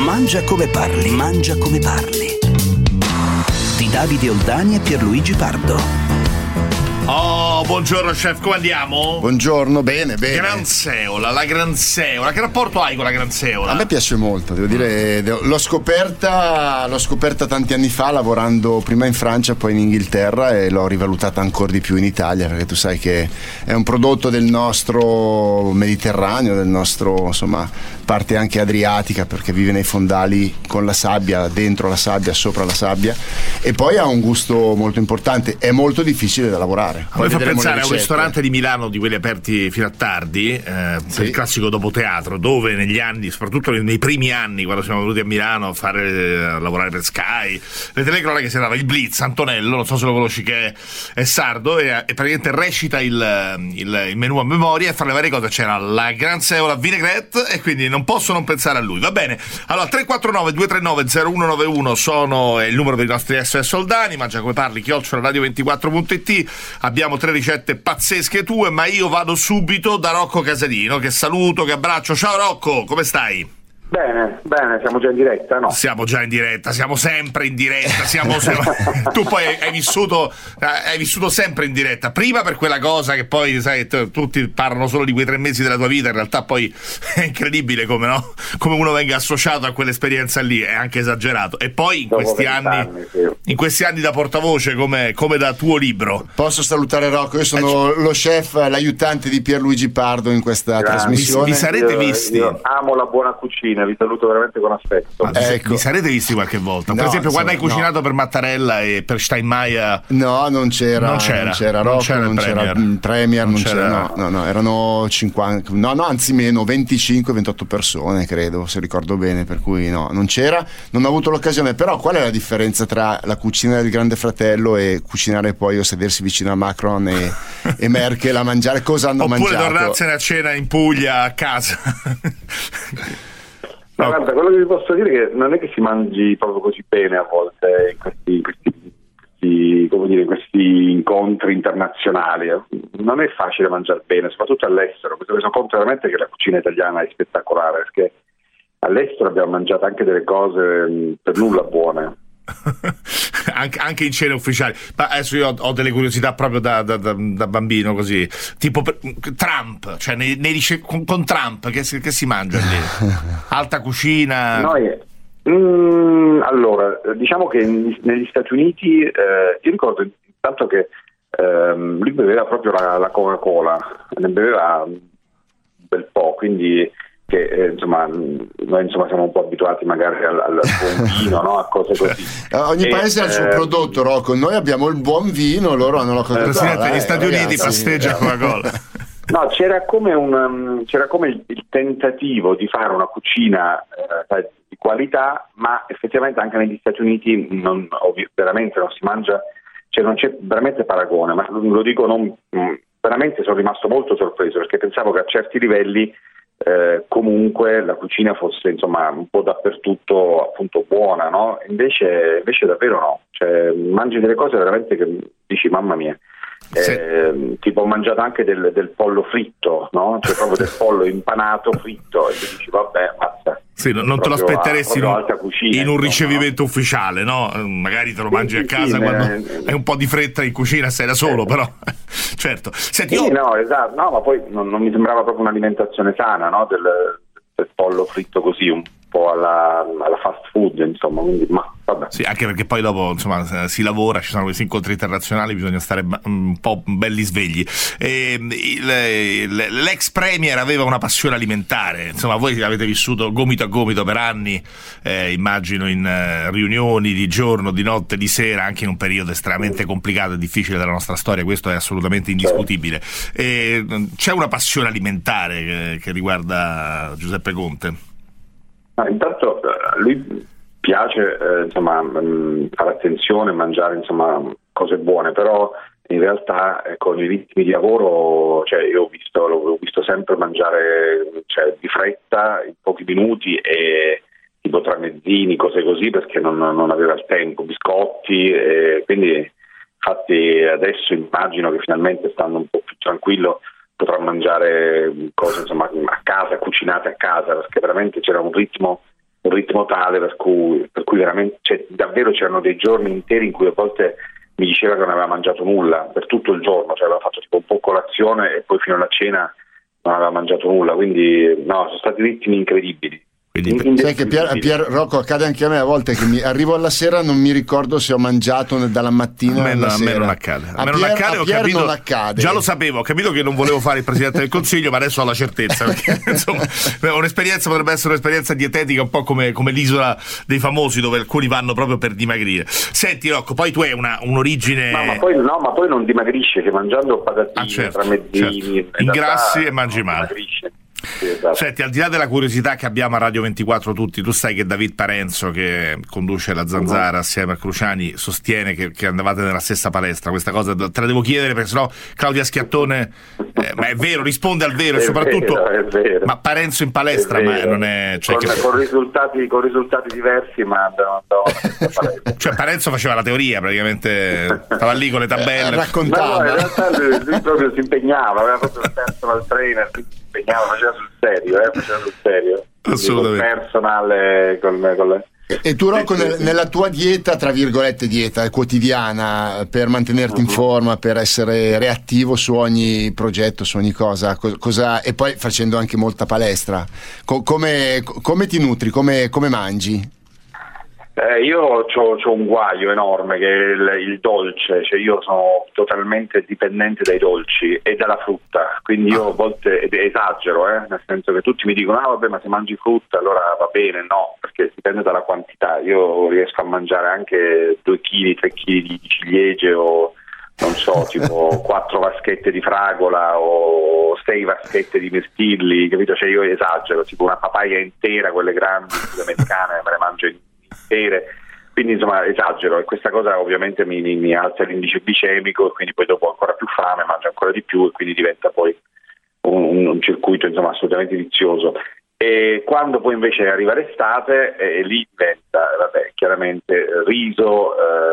Mangia come parli, mangia come parli. Di Davide Oldani e Pierluigi Pardo. Oh, buongiorno chef, come andiamo? Buongiorno, bene. Granseola, la Granseola, che rapporto hai con la Granseola? A me piace molto, devo dire, l'ho scoperta tanti anni fa lavorando prima in Francia, poi in Inghilterra, e l'ho rivalutata ancora di più in Italia, perché tu sai che è un prodotto del nostro Mediterraneo, del nostro, insomma, parte anche adriatica, perché vive nei fondali con la sabbia, dentro la sabbia, sopra la sabbia, e poi ha un gusto molto importante, è molto difficile da lavorare. Poi fa pensare a un ristorante di Milano di quelli aperti fino a tardi, sì, il classico dopoteatro, dove negli anni, soprattutto nei primi anni, quando siamo venuti a Milano a lavorare per Sky, le telecronache si andava il Blitz, Antonello, non so se lo conosci, che è sardo, e praticamente recita il menù a memoria e fa le varie cose. C'era la Granseola vinaigrette e quindi non posso non pensare a lui. Va bene, allora 349 239 0191 sono il numero per i nostri SS Oldani. Mangia come parli @radio24.it. Abbiamo 3 ricette pazzesche tue, ma io vado subito da Rocco Casalino, che saluto, che abbraccio. Ciao Rocco, come stai? Bene, siamo già in diretta, no? Siamo già in diretta, siamo sempre in diretta, tu poi hai vissuto sempre in diretta, prima per quella cosa che poi, sai, tutti parlano solo di quei 3 mesi della tua vita, in realtà poi è incredibile come, no? Come uno venga associato a quell'esperienza lì, è anche esagerato. E poi in questi anni da portavoce, come da tuo libro. Posso salutare Rocco? Io sono lo chef, l'aiutante di Pierluigi Pardo in questa trasmissione. Vi sarete visti? Io amo la buona cucina, vi saluto veramente con affetto. Ecco. Vi sarete visti qualche volta? Per esempio, quando hai cucinato per Mattarella e per Steinmeier? No, non c'era Rocco, non c'era Premier, non c'era. No, erano 50, anzi meno, 25-28 persone, credo, se ricordo bene, per cui no, non c'era, non ho avuto l'occasione. Però qual è la differenza tra la cucina del Grande Fratello e cucinare poi o sedersi vicino a Macron e Merkel a mangiare? Cosa hanno mangiato? Oppure tornarsene a cena in Puglia, a casa? No, guarda, quello che vi posso dire è che non è che si mangi proprio così bene a volte in questi incontri internazionali. Non è facile mangiare bene, soprattutto all'estero. Mi sono conto veramente che la cucina italiana è spettacolare, perché all'estero abbiamo mangiato anche delle cose per nulla buone. anche in cene ufficiali. Ma adesso io ho delle curiosità proprio da bambino, così, tipo Trump, cioè con Trump che si mangia lì? Alta cucina? Allora, diciamo che negli Stati Uniti io ricordo intanto che lui beveva proprio la Coca-Cola, ne beveva un bel po', quindi che noi siamo un po' abituati magari al buon vino, no? A cose così. Ogni paese ha il suo prodotto, Rocco. Noi abbiamo il buon vino, loro hanno la Coca-Cola. Gli Stati Uniti pasteggia Coca-Cola. No, c'era come il tentativo di fare una cucina di qualità, ma effettivamente anche negli Stati Uniti veramente non si mangia, cioè non c'è veramente paragone, ma lo dico veramente sono rimasto molto sorpreso, perché pensavo che a certi livelli comunque la cucina fosse un po' dappertutto appunto buona, no? Invece davvero no, cioè mangi delle cose veramente che dici mamma mia. Tipo ho mangiato anche del pollo fritto, no? Cioè proprio del pollo impanato fritto, e tu dici vabbè, mazza. Sì, non te lo aspetteresti in un ricevimento ufficiale, no? Magari te lo mangi a casa quando hai un po' di fretta in cucina, sei da solo, però certo. Senti, esatto, ma poi non mi sembrava proprio un'alimentazione sana, no? Del pollo fritto così, un po' alla fast food, quindi vabbè. Sì, anche perché poi dopo si lavora, ci sono questi incontri internazionali, bisogna stare un po' belli svegli. L'ex premier aveva una passione alimentare, voi avete vissuto gomito a gomito per anni, immagino in riunioni di giorno, di notte, di sera, anche in un periodo estremamente complicato e difficile della nostra storia, questo è assolutamente indiscutibile. C'è una passione alimentare che riguarda Giuseppe Conte? Intanto lui piace fare attenzione, mangiare cose buone, però in realtà con i ritmi di lavoro, io l'ho visto sempre mangiare di fretta, in pochi minuti, e tipo tramezzini, cose così, perché non aveva il tempo, biscotti, e quindi infatti adesso immagino che finalmente, stando un po' più tranquillo, potrà mangiare cose a casa, cucinate a casa, perché veramente c'era un ritmo ritmo tale per cui veramente, davvero c'erano dei giorni interi in cui a volte mi diceva che non aveva mangiato nulla per tutto il giorno, cioè aveva fatto tipo un po' colazione e poi fino alla cena non aveva mangiato nulla, quindi no, sono stati ritmi incredibili. Sai che Pier Rocco, accade anche a me a volte che arrivo alla sera non mi ricordo se ho mangiato dalla mattina alla sera. A me non accade. A me non accade, ho capito, non accade. Già lo sapevo, ho capito che non volevo fare il Presidente del Consiglio, ma adesso ho la certezza, perché insomma un'esperienza potrebbe essere un'esperienza dietetica un po' come l'isola dei famosi, dove alcuni vanno proprio per dimagrire. Senti Rocco, poi tu hai un'origine... ma poi non dimagrisce, che mangiando patatine tramezzini ingrassi e mangi male. Dimagrisce. Sì, esatto. Senti, al di là della curiosità che abbiamo a Radio 24 tutti, tu sai che David Parenzo, che conduce la Zanzara assieme a Cruciani, sostiene che andavate nella stessa palestra. Questa cosa te la devo chiedere, perché sennò Claudia Schiattone ma è vero, risponde al vero, e soprattutto è vero. Ma Parenzo in palestra, ma non è, cioè, con risultati diversi, ma andavano cioè Parenzo faceva la teoria, praticamente stava lì con le tabelle, raccontava. No, in realtà lui proprio si impegnava, aveva fatto il personal trainer, faceva sul serio. Assolutamente. Con personale, con E tu Rocco, nella tua dieta, tra virgolette dieta quotidiana, per mantenerti in forma, per essere reattivo su ogni progetto, su ogni cosa, e poi facendo anche molta palestra, come ti nutri, come mangi? Io ho un guaio enorme che è il dolce, cioè io sono totalmente dipendente dai dolci e dalla frutta, quindi io a volte esagero, nel senso che tutti mi dicono vabbè, ma se mangi frutta allora va bene, no, perché dipende dalla quantità. Io riesco a mangiare anche 2 kg, 3 kg di ciliegie, o non so, tipo 4 vaschette di fragola o 6 vaschette di mirtilli, capito? Cioè io esagero, tipo una papaya intera, quelle grandi sudamericane, me le mangio intere, quindi insomma esagero, e questa cosa ovviamente mi alza l'indice glicemico, e quindi poi dopo ho ancora più fame, mangio ancora di più, e quindi diventa poi un circuito insomma assolutamente vizioso. E quando poi invece arriva l'estate, lì diventa chiaramente riso,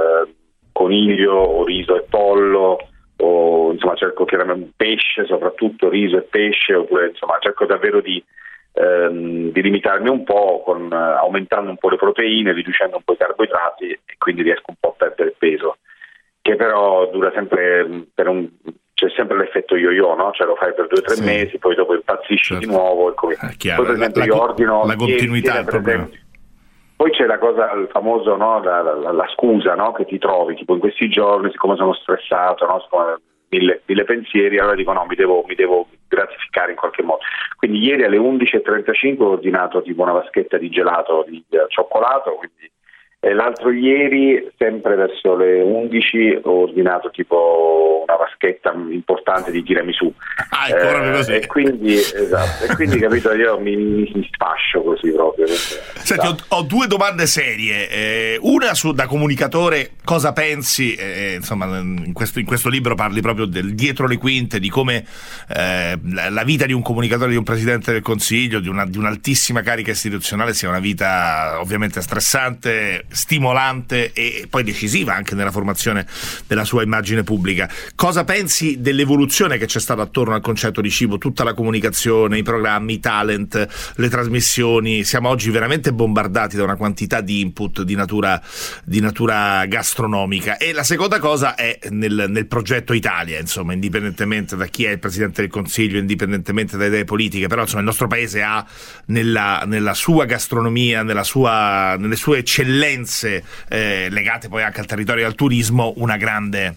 coniglio o riso e pollo, o insomma cerco chiaramente pesce, soprattutto riso e pesce, oppure insomma cerco davvero di limitarmi un po', aumentando un po' le proteine, riducendo un po' i carboidrati, e quindi riesco un po' a perdere peso, che però dura sempre c'è sempre l'effetto yo-yo, no? Cioè lo fai per 2 o 3 mesi, poi dopo impazzisci di nuovo, e come poi per esempio io ordino la continuità, poi c'è la cosa, il famoso, no? la scusa, no? Che ti trovi tipo in questi giorni, siccome sono stressato, no? Siccome mille pensieri, allora dico no, mi devo gratificare in qualche modo. Quindi ieri alle 11:35 ho ordinato tipo una vaschetta di gelato di cioccolato, quindi, e l'altro ieri sempre verso le 11 ho ordinato tipo una vaschetta importante di tiramisù, e quindi capito, io mi sfascio così proprio. Senti, ho 2 domande serie, una da comunicatore: cosa pensi, insomma in questo libro parli proprio del dietro le quinte, di come la vita di un comunicatore, di un Presidente del Consiglio, di un'altissima carica istituzionale sia una vita ovviamente stressante, stimolante e poi decisiva anche nella formazione della sua immagine pubblica. Cosa pensi dell'evoluzione che c'è stata attorno al concetto di cibo, tutta la comunicazione, i programmi, i talent, le trasmissioni? Siamo oggi veramente bombardati da una quantità di input di natura gastronomica. E la seconda cosa è nel progetto Italia, insomma, indipendentemente da chi è il Presidente del Consiglio, indipendentemente da idee politiche, però insomma il nostro paese ha nella sua gastronomia, nelle sue eccellenze legate poi anche al territorio e al turismo un grande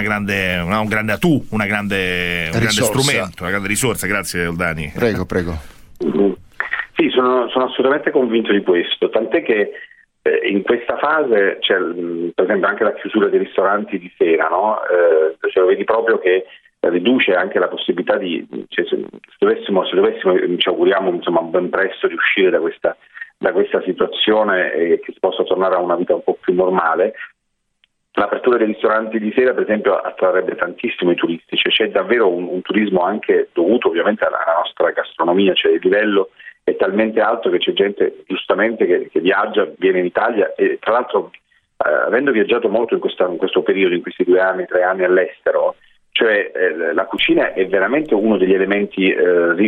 strumento, una grande risorsa. Grazie Oldani. Prego. Sì, sono assolutamente convinto di questo, tant'è che in questa fase c'è per esempio anche la chiusura dei ristoranti di sera, no? Cioè, lo vedi proprio che riduce anche la possibilità se dovessimo ci auguriamo insomma ben presto di uscire da questa situazione e che si possa tornare a una vita un po' più normale. L'apertura dei ristoranti di sera per esempio attrarrebbe tantissimo i turisti, cioè c'è davvero un turismo anche dovuto ovviamente alla nostra gastronomia, cioè il livello è talmente alto che c'è gente giustamente che viaggia, viene in Italia, e tra l'altro avendo viaggiato molto in questo periodo, in questi 2 anni, 3 anni all'estero, cioè la cucina è veramente uno degli elementi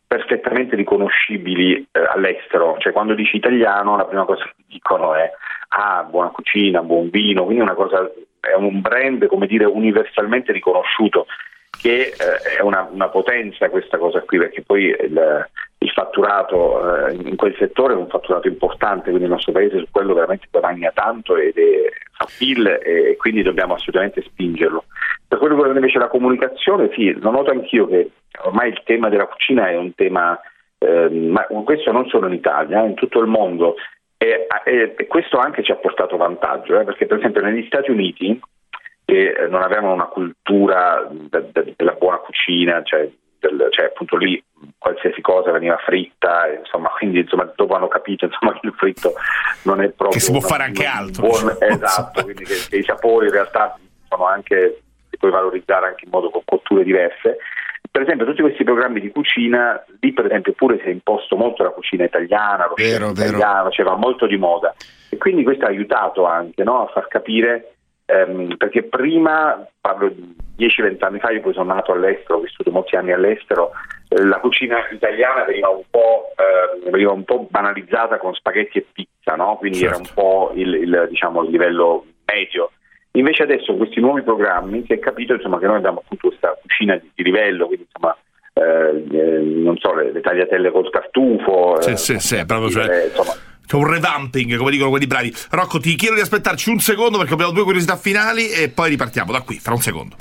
perfettamente riconoscibili all'estero, cioè quando dici italiano la prima cosa che dicono è buona cucina, buon vino, quindi è un brand, come dire, universalmente riconosciuto, che è una potenza questa cosa qui, perché poi il fatturato in quel settore è un fatturato importante, quindi il nostro paese su quello veramente guadagna tanto ed fa PIL, e quindi dobbiamo assolutamente spingerlo. Per quello che riguarda invece la comunicazione, sì, lo noto anch'io che ormai il tema della cucina è un tema, ma questo non solo in Italia, in tutto il mondo, e questo anche ci ha portato vantaggio, perché per esempio negli Stati Uniti, che non avevano una cultura della buona cucina, cioè appunto lì qualsiasi cosa veniva fritta, insomma, quindi dopo hanno capito che il fritto non è proprio che si può fare anche altro, esatto, quindi che i sapori in realtà sono anche, li puoi valorizzare anche in modo con cotture diverse. Per esempio tutti questi programmi di cucina lì, per esempio, pure si è imposto molto la cucina italiana, lo chef italiano, va molto di moda, e quindi questo ha aiutato anche, no, a far capire, perché prima, parlo di 10-20 anni fa, io poi sono nato all'estero, ho vissuto molti anni all'estero, la cucina italiana veniva un po' banalizzata con spaghetti e pizza, no? Quindi certo, era un po' il livello medio. Invece adesso questi nuovi programmi si è capito, insomma, che noi abbiamo appunto questa cucina di livello, quindi insomma non so, le tagliatelle col tartufo, sì, proprio, insomma, c'è un revamping, come dicono quelli bravi. Rocco, ti chiedo di aspettarci un secondo perché abbiamo 2 curiosità finali e poi ripartiamo da qui, fra un secondo.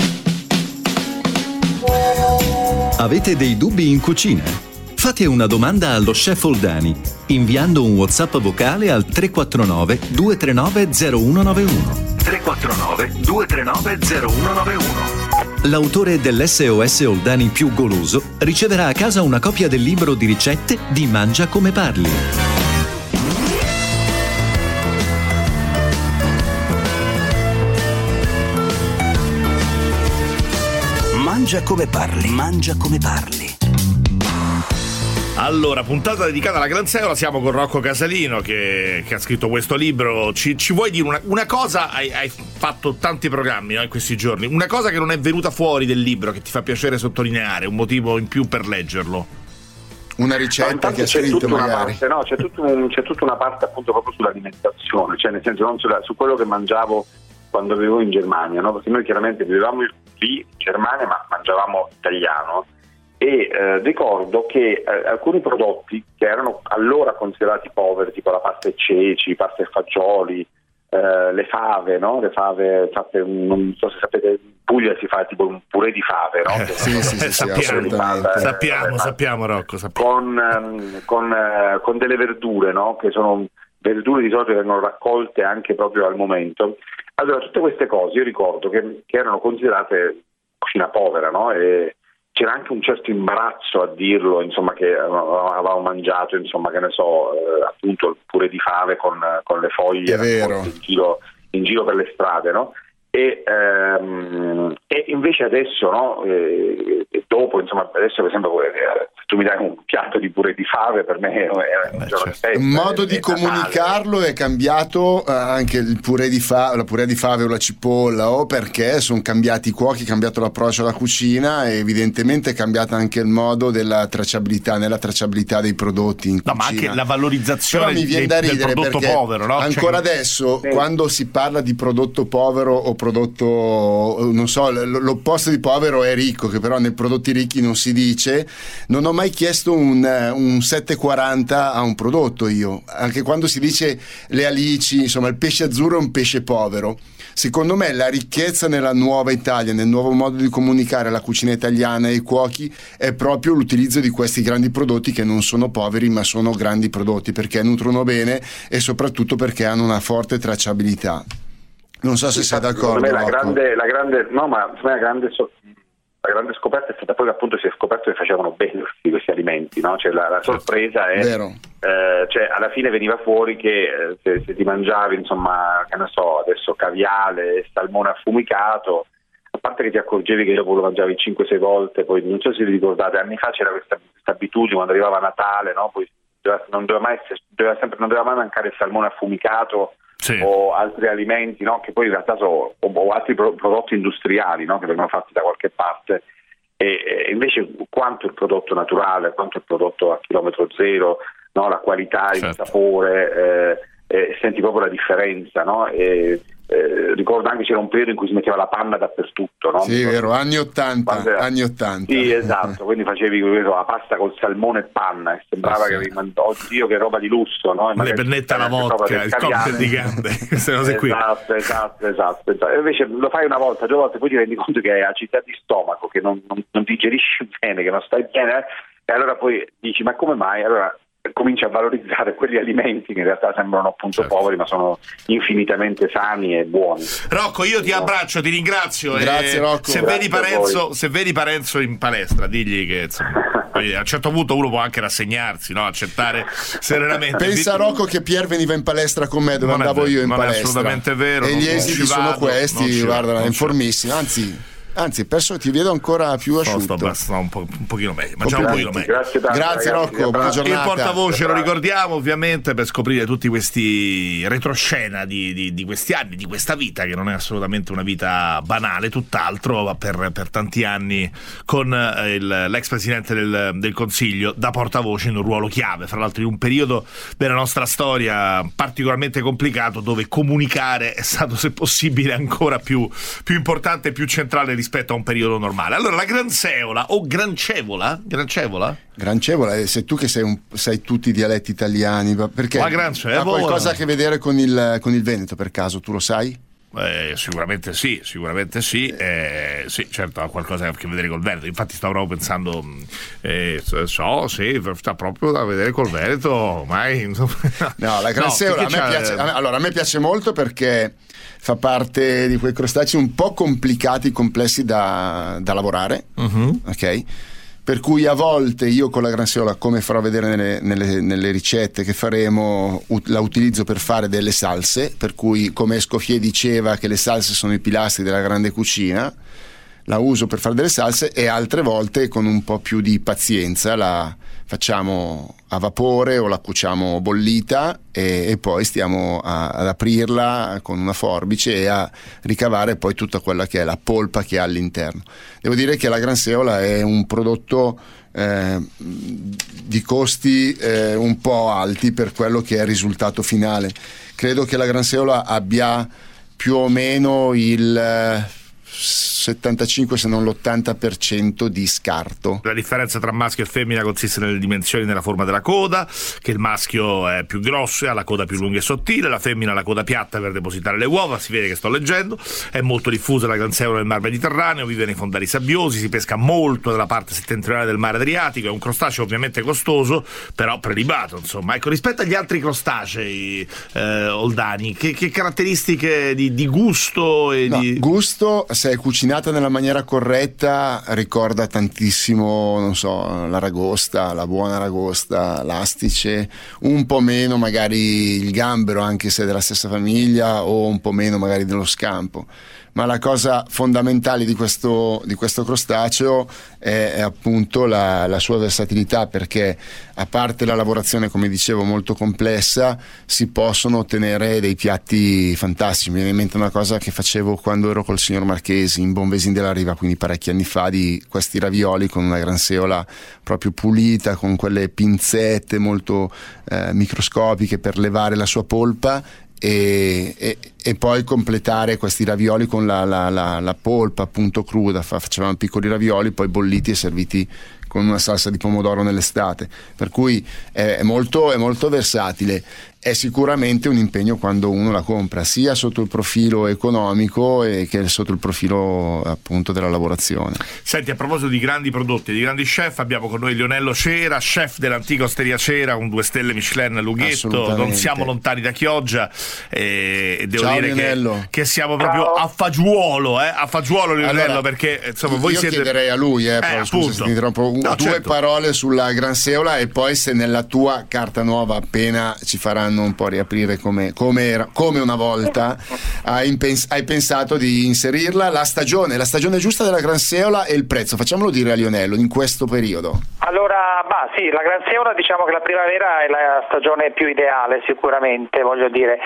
Avete dei dubbi in cucina? Fate una domanda allo chef Oldani inviando un WhatsApp vocale al 349 239 0191. 349 239 0191. L'autore dell'SOS Oldani più goloso riceverà a casa una copia del libro di ricette di Mangia come parli. Mangia come parli, mangia come parli. Allora, puntata dedicata alla Gran Seola, siamo con Rocco Casalino che ha scritto questo libro. Ci vuoi dire una cosa? Hai fatto tanti programmi, no, in questi giorni, una cosa che non è venuta fuori del libro che ti fa piacere sottolineare, un motivo in più per leggerlo? Una ricetta che ha scritto magari. C'è tutta una parte appunto proprio sull'alimentazione, cioè nel senso non su quello che mangiavo quando vivevo in Germania, no? Perché noi chiaramente vivevamo lì in Germania ma mangiavamo italiano, e ricordo che alcuni prodotti che erano allora considerati poveri, tipo la pasta e ceci, pasta e fagioli, le fave, no? Le fave fatte, non so se sapete, in Puglia si fa tipo un purè di fave, no? Sì, sappiamo Rocco, con delle verdure, no? Che sono verdure di solito che vengono raccolte anche proprio al momento. Allora, tutte queste cose io ricordo che erano considerate cucina povera, no? E c'era anche un certo imbarazzo a dirlo, insomma, che avevamo mangiato, insomma, che ne so, appunto il purè di fave con le foglie in giro per le strade, no? E invece adesso, no? Dopo, insomma, adesso per esempio se tu mi dai un piatto di purè di fave, per me è un giorno di festa. Il modo di comunicarlo è cambiato, anche il purè di la purè di fave o la cipolla, o perché sono cambiati i cuochi, è cambiato l'approccio alla cucina, e evidentemente è cambiato anche il modo della tracciabilità, nella tracciabilità dei prodotti in cucina. Ma anche la valorizzazione del prodotto povero, no? Ancora adesso, quando si parla di prodotto povero o prodotto, non so, l'opposto di povero è ricco, che però nei prodotti ricchi non si dice. Non ho mai chiesto un 7,40 a un prodotto io, anche quando si dice le alici, insomma il pesce azzurro è un pesce povero. Secondo me la ricchezza nella nuova Italia, nel nuovo modo di comunicare la cucina italiana e i cuochi, è proprio l'utilizzo di questi grandi prodotti che non sono poveri ma sono grandi prodotti, perché nutrono bene e soprattutto perché hanno una forte tracciabilità. Non so se sei d'accordo. La grande scoperta è stata poi che appunto si è scoperto che facevano bene questi alimenti, no? Cioè la sorpresa è cioè alla fine veniva fuori che se ti mangiavi, insomma, che ne so, adesso caviale, salmone affumicato, a parte che ti accorgevi che dopo lo mangiavi 5-6 volte, poi non so se vi ricordate, anni fa c'era questa abitudine quando arrivava Natale, no? Poi non doveva mai mancare il salmone affumicato. Sì. O altri alimenti, no? Che poi in realtà sono o altri prodotti industriali, no? Che vengono fatti da qualche parte, e invece quanto il prodotto naturale, quanto il prodotto a chilometro zero, no? La qualità, il sapore, senti proprio la differenza, no? Ricordo anche c'era un periodo in cui si metteva la panna dappertutto, no? Sì, vero, anni 80. Sì, esatto, quindi facevi la pasta col salmone e panna e sembrava che avevi mangiato, oddio, che roba di lusso, no? Le pennette alla vodka, il cocktail di gambe, queste cose qui. Esatto. E invece lo fai una volta, due volte, poi ti rendi conto che hai acidità di stomaco, che non digerisci bene, che non stai bene, e allora poi dici, ma come mai? Allora comincia a valorizzare quegli alimenti che in realtà sembrano appunto poveri, ma sono infinitamente sani e buoni. Rocco, io ti abbraccio, ti ringrazio. Grazie, Rocco. Se vedi Parenzo in palestra, digli che insomma, a un certo punto uno può anche rassegnarsi, no? Accettare serenamente. Pensa Rocco che Pier veniva in palestra con me dove andavo io in palestra. Non è assolutamente vero. E gli esiti sono questi, guarda, informissimi, Anzi, perso ti vedo ancora più asciutto. Un pochino meglio. Mangiamo un pochino meglio. Grazie Rocco, buona giornata. Il portavoce lo ricordiamo ovviamente per scoprire tutti questi retroscena di questi anni, di questa vita che non è assolutamente una vita banale, tutt'altro, per tanti anni con l'ex presidente del Consiglio da portavoce in un ruolo chiave, fra l'altro in un periodo della nostra storia particolarmente complicato, dove comunicare è stato, se possibile, ancora più importante e più centrale rispetto a un periodo normale. Allora, la Granseola o Grancevola, sei tu che sai tutti i dialetti italiani, perché ha qualcosa a che vedere con il Veneto, per caso, tu lo sai? Sicuramente sì, sì, certo, ha qualcosa a che vedere col Veneto. Infatti stavo proprio pensando, sì, sta proprio da vedere col Veneto, mai. No, la Granseola a me piace molto perché fa parte di quei crostacei un po' complicati, complessi da lavorare, ok? Per cui a volte io con la Granseola, come farò vedere nelle ricette che faremo, la utilizzo per fare delle salse, per cui, come Escoffier diceva che le salse sono i pilastri della grande cucina, la uso per fare delle salse, e altre volte con un po' più di pazienza la facciamo a vapore o la cuociamo bollita e poi stiamo ad aprirla con una forbice e a ricavare poi tutta quella che è la polpa che ha all'interno. Devo dire che la Granseola è un prodotto di costi un po' alti per quello che è il risultato finale. Credo che la Granseola abbia più o meno il 75 se non l'80% di scarto. La differenza tra maschio e femmina consiste nelle dimensioni e nella forma della coda, che il maschio è più grosso e ha la coda più lunga e sottile, la femmina ha la coda piatta per depositare le uova, si vede che sto leggendo. È molto diffusa la Granseola nel mar Mediterraneo, vive nei fondali sabbiosi, si pesca molto nella parte settentrionale del mare Adriatico, è un crostaceo ovviamente costoso, però prelibato, insomma. Ecco, rispetto agli altri crostacei, Oldani, che caratteristiche di gusto gusto, se è cucinata nella maniera corretta, ricorda tantissimo, non so, l'aragosta, la buona aragosta, l'astice, un po' meno magari il gambero, anche se è della stessa famiglia, o un po' meno magari dello scampo. Ma la cosa fondamentale di questo crostaceo è appunto la sua versatilità, perché a parte la lavorazione, come dicevo, molto complessa, si possono ottenere dei piatti fantastici. Mi viene in mente una cosa che facevo quando ero col signor Marchesi in Bonvesin della Riva, quindi parecchi anni fa, di questi ravioli con una Granseola proprio pulita, con quelle pinzette molto microscopiche per levare la sua polpa, e poi completare questi ravioli con la polpa appunto cruda. Facevamo piccoli ravioli poi bolliti e serviti con una salsa di pomodoro nell'estate, per cui è molto versatile. È sicuramente un impegno quando uno la compra, sia sotto il profilo economico che sotto il profilo appunto della lavorazione. Senti, a proposito di grandi prodotti, di grandi chef, abbiamo con noi Lionello Cera, chef dell'antica Osteria Cera, un 2 stelle Michelin Lughetto. Non siamo lontani da Chioggia, e devo Ciao, dire che siamo proprio a fagiolo Lionello, allora, perché insomma voi io siete... chiederei a lui scusa se ti interrompo, due parole sulla Granseola, e poi se nella tua carta nuova appena ci faranno un po' riaprire come una volta hai pensato di inserirla, la stagione giusta della Granseola e il prezzo. Facciamolo dire a Lionello in questo periodo. Allora, sì, la Granseola, diciamo che la primavera è la stagione più ideale, sicuramente, voglio dire.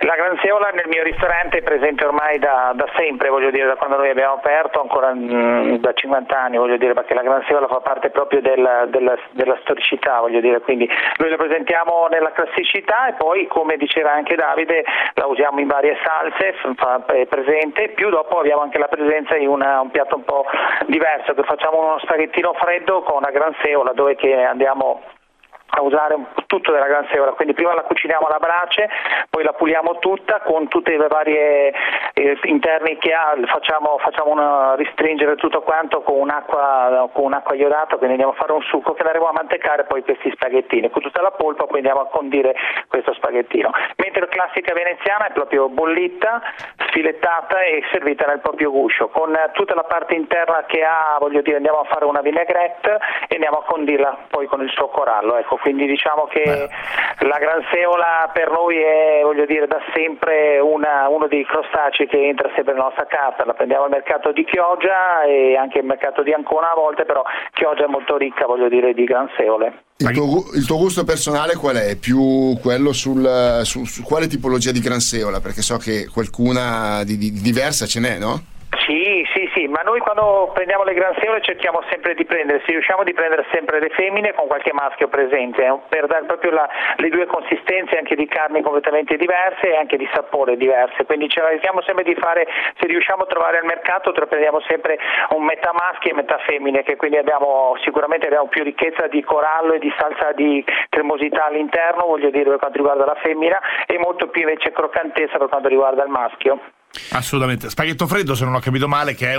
La granseola nel mio ristorante è presente ormai da sempre, voglio dire, da quando noi abbiamo aperto, ancora da 50 anni, voglio dire, perché la granseola fa parte proprio della storicità, voglio dire, quindi noi la presentiamo nella classicità e poi, come diceva anche Davide, la usiamo in varie salse, è presente, più dopo abbiamo anche la presenza di un piatto un po' diverso, che facciamo uno spaghettino freddo con la granseola, dove che andiamo a usare tutto della granseola, quindi prima la cuciniamo alla brace, poi la puliamo tutta con tutte le varie interni che ha, facciamo ristringere tutto quanto con un'acqua iodata, quindi andiamo a fare un succo che andremo a mantecare poi questi spaghettini, con tutta la polpa poi andiamo a condire questo spaghettino, mentre la classica veneziana è proprio bollita, sfilettata e servita nel proprio guscio, con tutta la parte interna che ha, voglio dire, andiamo a fare una vinaigrette e andiamo a condirla poi con il suo corallo, ecco. Quindi diciamo che la granseola per noi è, voglio dire, da sempre uno dei crostacei che entra sempre nella nostra carta. La prendiamo al mercato di Chioggia e anche al mercato di Ancona a volte, però Chioggia è molto ricca, voglio dire, di granseole. Il tuo gusto personale qual è? Più quello su quale tipologia di granseola? Perché so che qualcuna di diversa ce n'è, no? Sì, ma noi quando prendiamo le granseole cerchiamo sempre di prendere, se riusciamo di prendere sempre le femmine con qualche maschio presente, per dare proprio le due consistenze anche di carni completamente diverse e anche di sapore diverse, quindi cerchiamo sempre di fare, se riusciamo a trovare al mercato prendiamo sempre un metà maschi e metà femmine, che quindi sicuramente abbiamo più ricchezza di corallo e di salsa di cremosità all'interno, voglio dire, per quanto riguarda la femmina, e molto più invece croccantezza per quanto riguarda il maschio. Assolutamente. Spaghetto freddo, se non ho capito male, che è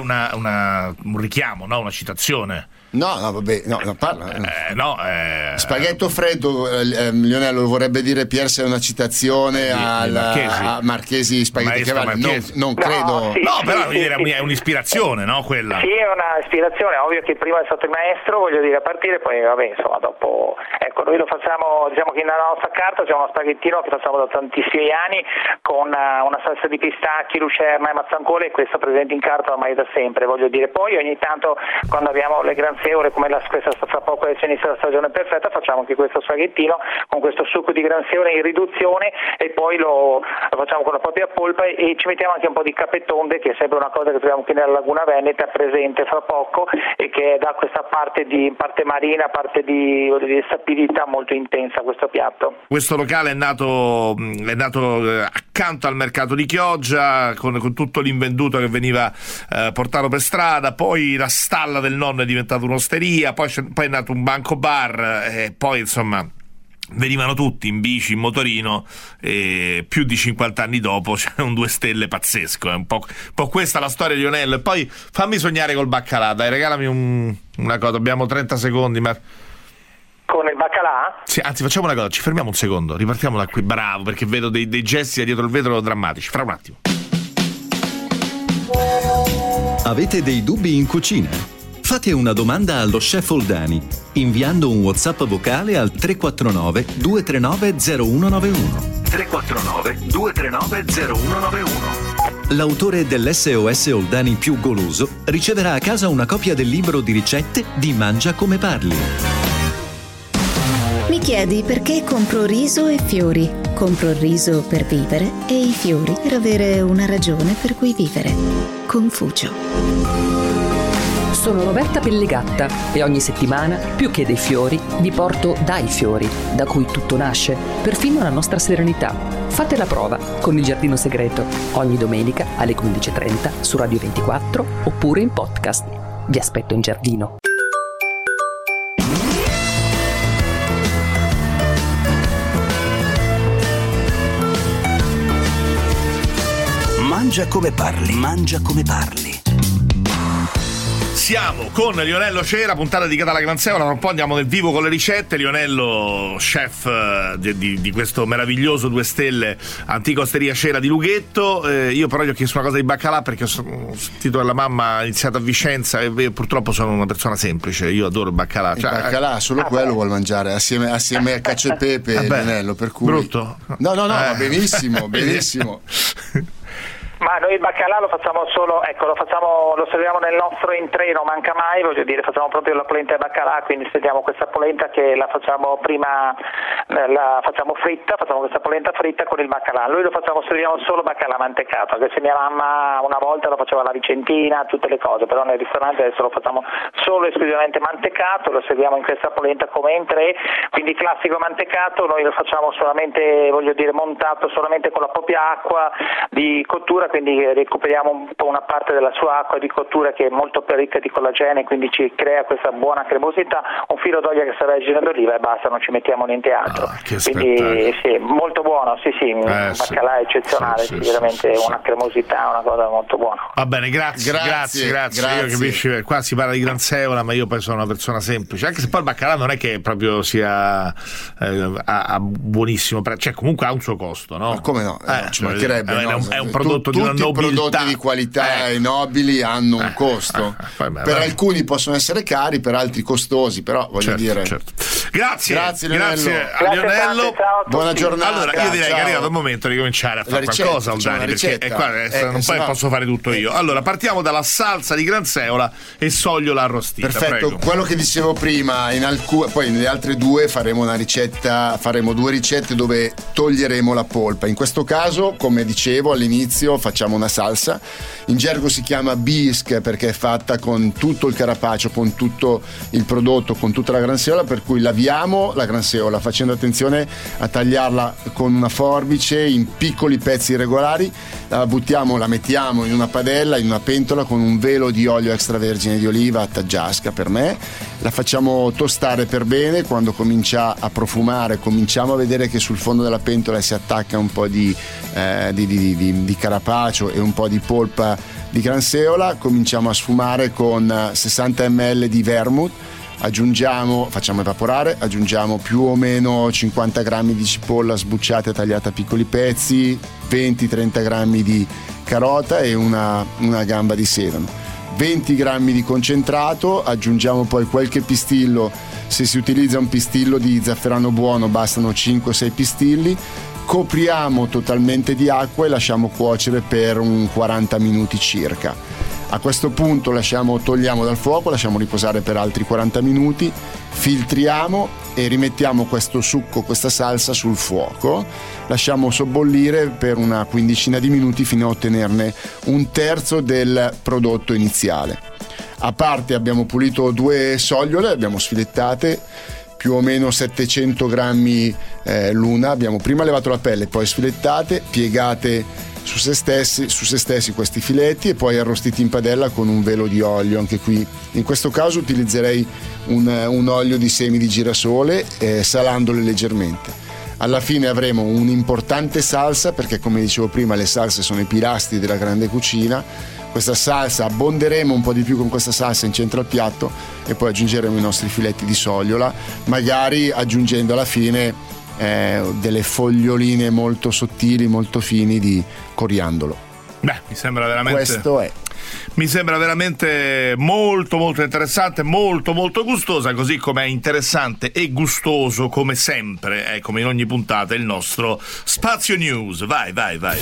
un richiamo, no? Una citazione. No, vabbè, no, parla. Spaghetto freddo, Lionello, vorrebbe dire Pier, se è una citazione a Marchesi Spaghetti Cavalli. Non credo. No, però è un'ispirazione, no? Quella. Sì, è una ispirazione, ovvio che prima è stato il maestro, voglio dire, a partire, poi vabbè, insomma, dopo, ecco, noi lo facciamo, diciamo che nella nostra carta c'è uno spaghettino che facciamo da tantissimi anni con una salsa di pistacchi, lucerna e mazzancole, e questo presente in carta ormai da sempre, voglio dire. Poi ogni tanto, quando abbiamo le granseole, come questa fra poco inizia la stagione perfetta, facciamo anche questo spaghettino con questo succo di granseole in riduzione e poi lo facciamo con la propria polpa e ci mettiamo anche un po' di capetonde, che è sempre una cosa che troviamo qui nella Laguna Veneta, presente fra poco, e che dà questa parte marina, parte di sapidità molto intensa a questo piatto. Questo locale è nato accanto al mercato di Chioggia, con tutto l'invenduto che veniva portato per strada, poi la stalla del nonno è diventata un'osteria, poi è nato un banco bar, e poi insomma venivano tutti in bici, in motorino, e più di 50 anni dopo c'è un 2 stelle pazzesco. È un po' questa la storia di Lionello. E poi fammi sognare col baccalà, dai, regalami una cosa, abbiamo 30 secondi, ma... Con il baccalà? Sì, anzi, facciamo una cosa, ci fermiamo un secondo, ripartiamo da qui, bravo, perché vedo dei gesti dietro il vetro drammatici. Fra un attimo. Avete dei dubbi in cucina? Fate una domanda allo chef Oldani inviando un WhatsApp vocale al 349 239 0191. 349 239 0191. L'autore dell'SOS Oldani più goloso riceverà a casa una copia del libro di ricette di Mangia come parli. Mi chiedi perché compro riso e fiori. Compro il riso per vivere e i fiori per avere una ragione per cui vivere. Confucio. Sono Roberta Pellegatta e ogni settimana, più che dei fiori, vi porto dai fiori, da cui tutto nasce, perfino la nostra serenità. Fate la prova con Il Giardino Segreto, ogni domenica alle 15:30 su Radio 24 oppure in podcast. Vi aspetto in giardino. Mangia come parli, mangia come parli. Siamo con Lionello Cera, puntata dedicata alla granseola. Tra un po' andiamo nel vivo con le ricette. Lionello, chef di questo meraviglioso 2 stelle antica osteria Cera di Lughetto. Io però gli ho chiesto una cosa di baccalà, perché ho sentito che la mamma ha iniziato a Vicenza e purtroppo sono una persona semplice. Io adoro il baccalà. Il baccalà solo quello vuol mangiare assieme a cacio e pepe, Lionello, per cui... Brutto? No, va benissimo. Ma noi il baccalà lo facciamo solo, ecco, lo serviamo nel nostro intreno, manca mai, voglio dire, facciamo proprio la polenta e baccalà, quindi stendiamo questa polenta che la facciamo prima, la facciamo fritta, facciamo questa polenta fritta con il baccalà. Noi serviamo solo baccalà mantecato, anche se mia mamma una volta lo faceva alla vicentina, tutte le cose, però nel ristorante adesso lo facciamo solo esclusivamente mantecato, lo serviamo in questa polenta come entrée, quindi classico mantecato, noi lo facciamo solamente, voglio dire, montato solamente con la propria acqua di cottura, quindi recuperiamo un po' una parte della sua acqua di cottura che è molto più ricca di collagene, quindi ci crea questa buona cremosità, un filo d'olio extravergine d'oliva e basta, non ci mettiamo niente altro. Quindi sì, molto buono, sì, un baccalà eccezionale, sì, veramente una cremosità, una cosa molto buona. Va bene, grazie. Io capisci, qua si parla di gran seola, ma io poi sono una persona semplice, anche se poi il baccalà non è che proprio sia a buonissimo prezzo, cioè comunque ha un suo costo, no? Ma come no? Ci mancherebbe, è un prodotto di una nobiltà. Tutti i prodotti di qualità e nobili hanno un costo. Per alcuni possono essere cari, per altri costosi, però voglio dire. Certo. Grazie a Lionello. Buona giornata. Allora, io direi che è arrivato il momento di cominciare a fare qualcosa, Oldani, perché non poi posso fare tutto io. Allora, partiamo dalla salsa di gran seola e sogliola arrostita. Perfetto, prego. Quello che dicevo prima, poi nelle altre due faremo due ricette dove toglieremo la polpa. In questo caso, come dicevo all'inizio, facciamo una salsa. In gergo si chiama bisque perché è fatta con tutto il carapacio, con tutto il prodotto, con tutta la gran seola, per cui laviamo la gran seola facendo attenzione a tagliarla con una forbice in piccoli pezzi irregolari, la mettiamo in una padella, in una pentola con un velo di olio extravergine di oliva a taggiasca per me, la facciamo tostare per bene. Quando comincia a profumare, cominciamo a vedere che sul fondo della pentola si attacca un po' di carapacio e un po' di polpa di gran seola, cominciamo a sfumare con 60 ml di vermouth, facciamo evaporare, aggiungiamo più o meno 50 grammi di cipolla sbucciata e tagliata a piccoli pezzi, 20-30 grammi di carota e una gamba di sedano, 20 grammi di concentrato, aggiungiamo poi qualche pistillo. Se si utilizza un pistillo di zafferano buono bastano 5-6 pistilli, copriamo totalmente di acqua e lasciamo cuocere per un 40 minuti circa. A questo punto togliamo dal fuoco, lasciamo riposare per altri 40 minuti, filtriamo e rimettiamo questo succo, questa salsa sul fuoco, lasciamo sobbollire per una quindicina di minuti fino a ottenerne un terzo del prodotto iniziale. A parte abbiamo pulito 2 sogliole, abbiamo sfilettate più o meno 700 grammi l'una, abbiamo prima levato la pelle, poi sfilettate, piegate su se stessi questi filetti e poi arrostiti in padella con un velo di olio. Anche qui in questo caso utilizzerei un olio di semi di girasole, salandole leggermente. Alla fine avremo un'importante salsa, perché come dicevo prima le salse sono i pilastri della grande cucina. Questa salsa abbonderemo un po' di più con questa salsa in centro al piatto e poi aggiungeremo i nostri filetti di sogliola, magari aggiungendo alla fine delle foglioline molto sottili, molto fini di coriandolo. Mi sembra veramente. Questo è. Mi sembra veramente molto molto interessante, molto molto gustosa, così come è interessante e gustoso come sempre, come in ogni puntata, il nostro Spazio News. Vai.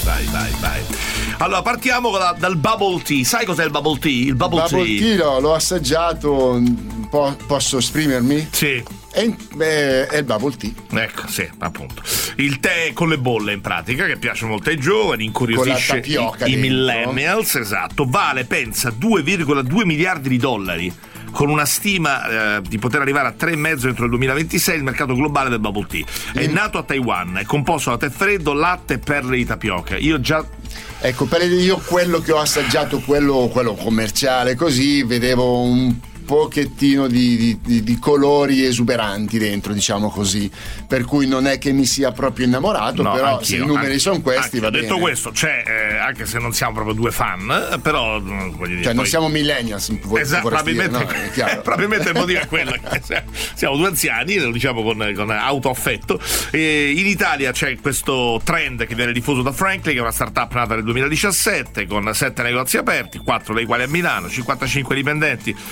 Allora partiamo dal bubble tea. Sai cos'è il bubble tea? Il bubble tea l'ho assaggiato, posso esprimermi? Sì. È il bubble tea. Ecco, sì, appunto. Il tè con le bolle, in pratica, che piace molto ai giovani, incuriosisce i millennials, esatto. Vale, pensa, 2,2 miliardi di dollari, con una stima di poter arrivare a 3,5 entro il 2026 il mercato globale del bubble tea. È nato a Taiwan, è composto da tè freddo, latte e perle di tapioca. Ecco, io quello che ho assaggiato, quello commerciale, così vedevo un pochettino di colori esuberanti dentro, diciamo così, per cui non è che mi sia proprio innamorato, no, però se i numeri sono questi va bene. Detto questo, anche se non siamo proprio 2 fan, però voglio dire, non siamo millennials, esatto, probabilmente il motivo è quello, siamo 2 anziani, lo diciamo con autoaffetto. In Italia c'è questo trend che viene diffuso da Frankly, che è una startup nata nel 2017 con 7 negozi aperti, 4 dei quali a Milano, 55 dipendenti e oltre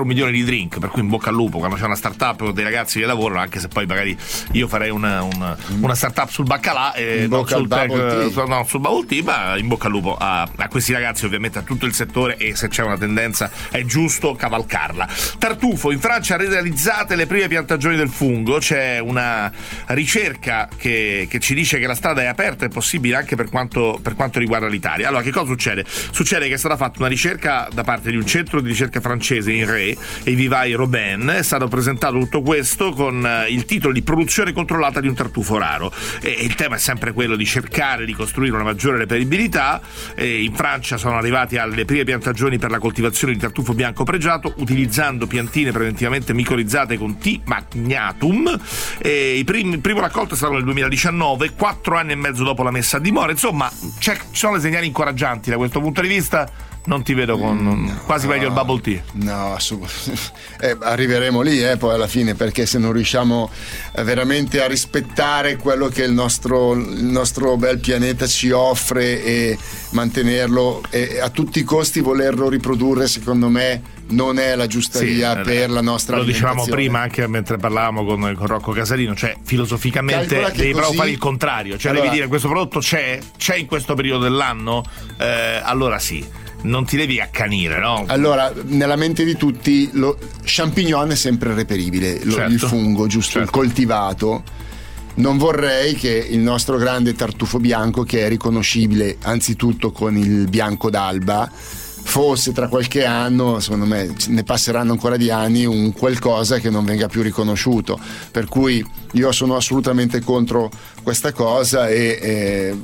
oltre 1 milione di drink, per cui in bocca al lupo quando c'è una startup o dei ragazzi che lavorano, anche se poi magari io farei una startup sul baccalà e non sul bubble tea, ma in bocca al lupo a questi ragazzi, ovviamente a tutto il settore, e se c'è una tendenza è giusto cavalcarla. Tartufo, in Francia realizzate le prime piantagioni del fungo, c'è una ricerca che ci dice che la strada è aperta e possibile anche per quanto riguarda l'Italia. Allora, che cosa succede? Succede che è stata fatta una ricerca da parte di un centro di ricerca francese, INRAE, e Vivai Robin. È stato presentato tutto questo con il titolo di produzione controllata di un tartufo raro, e il tema è sempre quello di cercare di costruire una maggiore reperibilità. In Francia sono arrivati alle prime piantagioni per la coltivazione di tartufo bianco pregiato utilizzando piantine preventivamente micorizzate con T. magnatum. Il primo raccolto è stato nel 2019, 4 anni e mezzo dopo la messa a dimora. Insomma, ci sono dei segnali incoraggianti da questo punto di vista. Non ti vedo con quasi meglio il bubble tea. No, arriveremo lì poi alla fine, perché se non riusciamo veramente a rispettare quello che il nostro bel pianeta ci offre e mantenerlo, e a tutti i costi volerlo riprodurre, secondo me non è la giusta via per la nostra lo alimentazione. Dicevamo prima, anche mentre parlavamo con Rocco Casalino, cioè filosoficamente devi proprio fare il contrario, cioè devi dire questo prodotto c'è in questo periodo dell'anno, allora sì, non ti devi accanire, no? Allora, nella mente di tutti lo champignon è sempre reperibile, il fungo, giusto, il coltivato. Non vorrei che il nostro grande tartufo bianco, che è riconoscibile anzitutto con il bianco d'alba, fosse tra qualche anno, secondo me ne passeranno ancora di anni, un qualcosa che non venga più riconosciuto. Per cui io sono assolutamente contro questa cosa e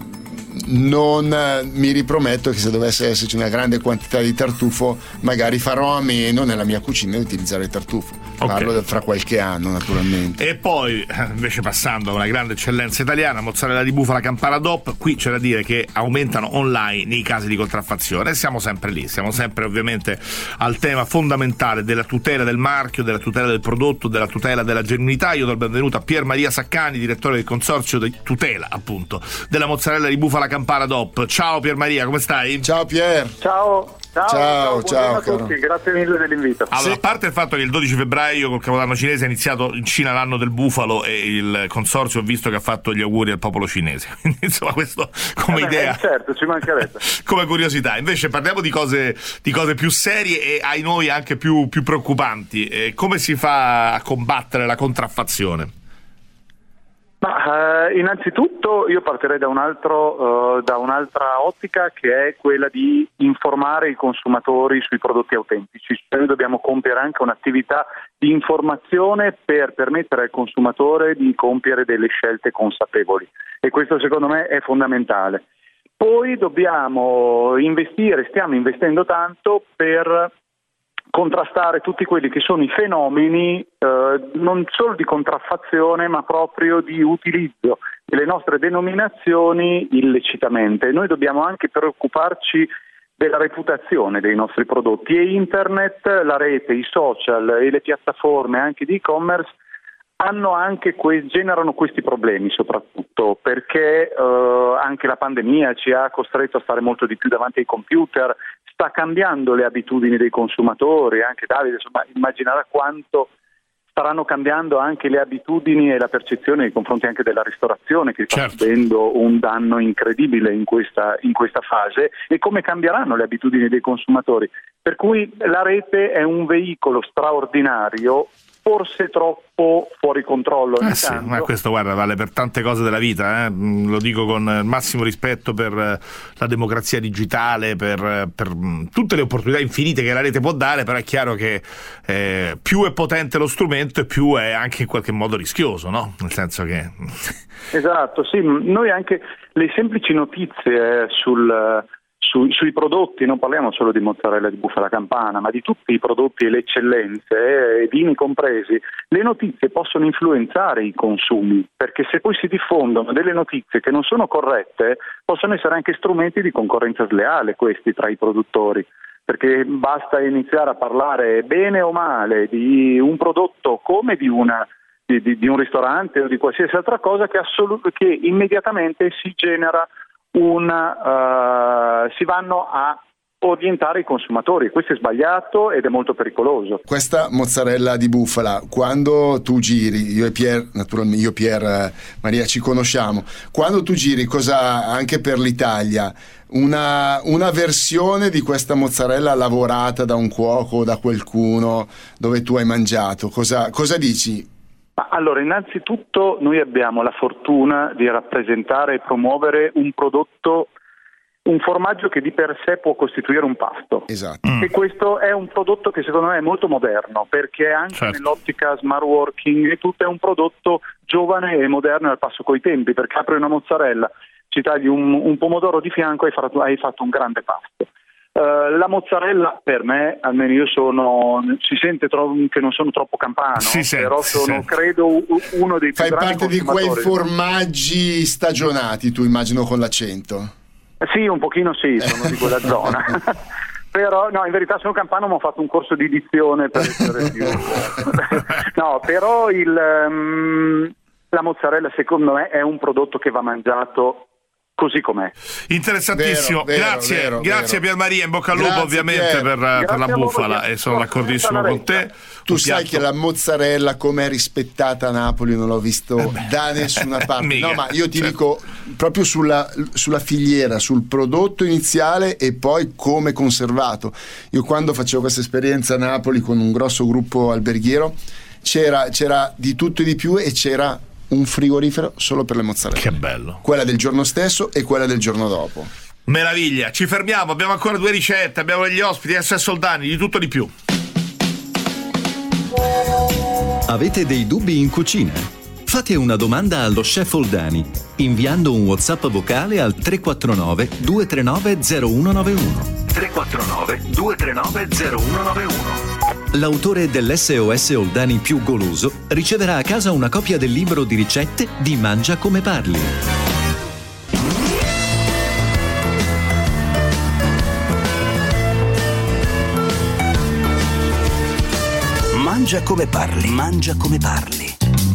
non mi riprometto che se dovesse esserci una grande quantità di tartufo magari farò a meno nella mia cucina di utilizzare il tartufo. Parlo fra qualche anno, naturalmente. E poi invece, passando a una grande eccellenza italiana, mozzarella di bufala Campana DOP, qui c'è da dire che aumentano online i casi di contraffazione, e siamo sempre lì, siamo sempre ovviamente al tema fondamentale della tutela del marchio, della tutela del prodotto, della tutela della genuinità. Io do il benvenuto a Pier Maria Saccani, direttore del consorzio di tutela appunto della mozzarella di bufala Campana DOP. Ciao Pier Maria, come stai? Ciao Pier. Ciao a caro. tutti, grazie mille dell'invito. Allora, a parte il fatto che il 12 febbraio col Capodanno cinese è iniziato in Cina l'anno del bufalo, e il consorzio ho visto che ha fatto gli auguri al popolo cinese, quindi insomma questo come idea, certo, ci mancherebbe. Come curiosità. Invece parliamo di cose più serie e ai noi anche più preoccupanti. Come si fa a combattere la contraffazione? Ma innanzitutto io partirei da un'altra ottica, che è quella di informare i consumatori sui prodotti autentici. Noi dobbiamo compiere anche un'attività di informazione per permettere al consumatore di compiere delle scelte consapevoli, e questo secondo me è fondamentale. Poi stiamo investendo tanto per contrastare tutti quelli che sono i fenomeni non solo di contraffazione, ma proprio di utilizzo delle nostre denominazioni illecitamente. Noi dobbiamo anche preoccuparci della reputazione dei nostri prodotti, e internet, la rete, i social e le piattaforme anche di e-commerce generano questi problemi, soprattutto perché anche la pandemia ci ha costretto a stare molto di più davanti ai computer, sta cambiando le abitudini dei consumatori. Anche Davide, insomma, immaginare quanto staranno cambiando anche le abitudini e la percezione nei confronti anche della ristorazione, che sta subendo un danno incredibile in questa fase, e come cambieranno le abitudini dei consumatori. Per cui la rete è un veicolo straordinario, forse troppo fuori controllo. Ma questo, guarda, vale per tante cose della vita, lo dico con il massimo rispetto per la democrazia digitale, per tutte le opportunità infinite che la rete può dare, però è chiaro che più è potente lo strumento e più è anche in qualche modo rischioso, no? Nel senso che esatto, sì, noi anche le semplici notizie sui prodotti, non parliamo solo di mozzarella di bufala campana, ma di tutti i prodotti e le eccellenze, vini compresi, le notizie possono influenzare i consumi, perché se poi si diffondono delle notizie che non sono corrette, possono essere anche strumenti di concorrenza sleale questi tra i produttori, perché basta iniziare a parlare bene o male di un prodotto come di un ristorante o di qualsiasi altra cosa, che immediatamente si genera si vanno a orientare i consumatori. Questo è sbagliato ed è molto pericoloso. Questa mozzarella di bufala, quando tu giri, io e Pier, naturalmente io Pier Maria ci conosciamo, quando tu giri, cosa anche per l'Italia, una versione di questa mozzarella lavorata da un cuoco o da qualcuno dove tu hai mangiato, cosa dici? Allora, innanzitutto noi abbiamo la fortuna di rappresentare e promuovere un prodotto, un formaggio che di per sé può costituire un pasto. Esatto. E questo è un prodotto che secondo me è molto moderno, perché anche nell'ottica smart working e tutto è un prodotto giovane e moderno e al passo coi tempi, perché apri una mozzarella, ci tagli un pomodoro di fianco e hai fatto un grande pasto. La mozzarella per me, almeno io si sente che non sono troppo campano, però sono credo uno dei più grandi consumatori. Fai parte di quei formaggi stagionati, tu immagino con l'accento. Sì, un pochino sì, sono di quella zona. Però no, in verità sono campano, ma ho fatto un corso di dizione per essere più. No, però la mozzarella secondo me è un prodotto che va mangiato così com'è. Interessantissimo. Grazie Pier Maria, in bocca al lupo ovviamente per la bufala, e sono d'accordissimo con te. Tu sai che la mozzarella come è rispettata a Napoli non l'ho visto da nessuna parte. No, ma io ti dico proprio sulla filiera, sul prodotto iniziale e poi come conservato. Io quando facevo questa esperienza a Napoli con un grosso gruppo alberghiero c'era di tutto e di più, e c'era un frigorifero solo per le mozzarelle. Che bello. Quella del giorno stesso e quella del giorno dopo. Meraviglia, ci fermiamo, abbiamo ancora 2 ricette, abbiamo degli ospiti, SS Soldani, di tutto di più. Avete dei dubbi in cucina? Fate una domanda allo chef Oldani inviando un WhatsApp vocale al 349 239 0191. 349 239 0191. L'autore dell'SOS Oldani più goloso riceverà a casa una copia del libro di ricette di Mangia come parli. Mangia come parli, mangia come parli.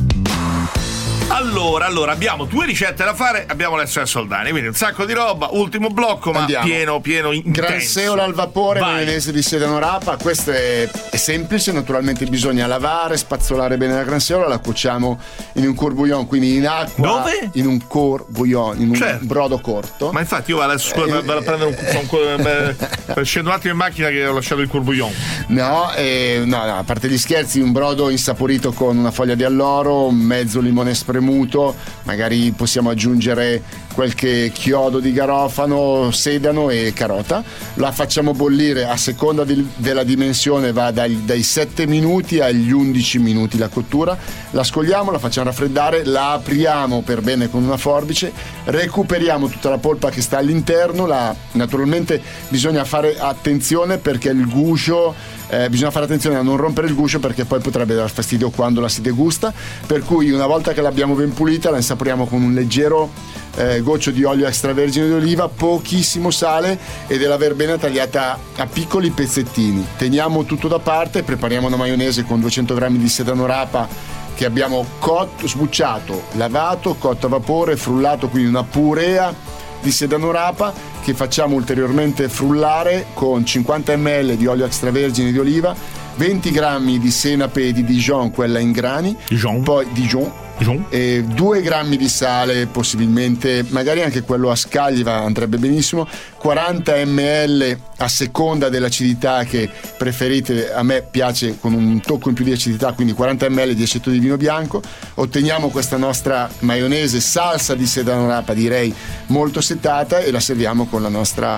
Allora, abbiamo 2 ricette da fare, abbiamo l'SOS Soldani, quindi un sacco di roba, ultimo blocco, ma pieno intenso. Granseola al vapore, maionese di sedano rapa. Questo è semplice, naturalmente bisogna lavare, spazzolare bene la granseola, la cuociamo in un courbouillon, quindi in acqua. Dove? In un courbouillon, in un brodo corto. Ma infatti io vado a prendere scendo un attimo in macchina che ho lasciato il courbouillon. No, a parte gli scherzi, un brodo insaporito con una foglia di alloro, mezzo limone spremuto, magari possiamo aggiungere qualche chiodo di garofano, sedano e carota. La facciamo bollire a seconda della dimensione, va dai 7 minuti agli 11 minuti la cottura. La scogliamo, la facciamo raffreddare, la apriamo per bene con una forbice, recuperiamo tutta la polpa che sta all'interno. Naturalmente bisogna fare attenzione perché il guscio, bisogna fare attenzione a non rompere il guscio, perché poi potrebbe dar fastidio quando la si degusta. Per cui una volta che l'abbiamo ben pulita la insaporiamo con un leggero goccio di olio extravergine di oliva, pochissimo sale e della verbena tagliata a piccoli pezzettini. Teniamo tutto da parte, prepariamo una maionese con 200 g di sedano rapa che abbiamo cotto, sbucciato, lavato, cotto a vapore, frullato, quindi una purea di sedano rapa che facciamo ulteriormente frullare con 50 ml di olio extravergine di oliva, 20 g di senape di Dijon, quella in grani, poi Dijon. E 2 grammi di sale, possibilmente magari anche quello a scagli andrebbe benissimo, 40 ml a seconda dell'acidità che preferite. A me piace con un tocco in più di acidità, quindi 40 ml di aceto di vino bianco. Otteniamo questa nostra maionese salsa di sedano rapa, direi molto setata, e la serviamo con la nostra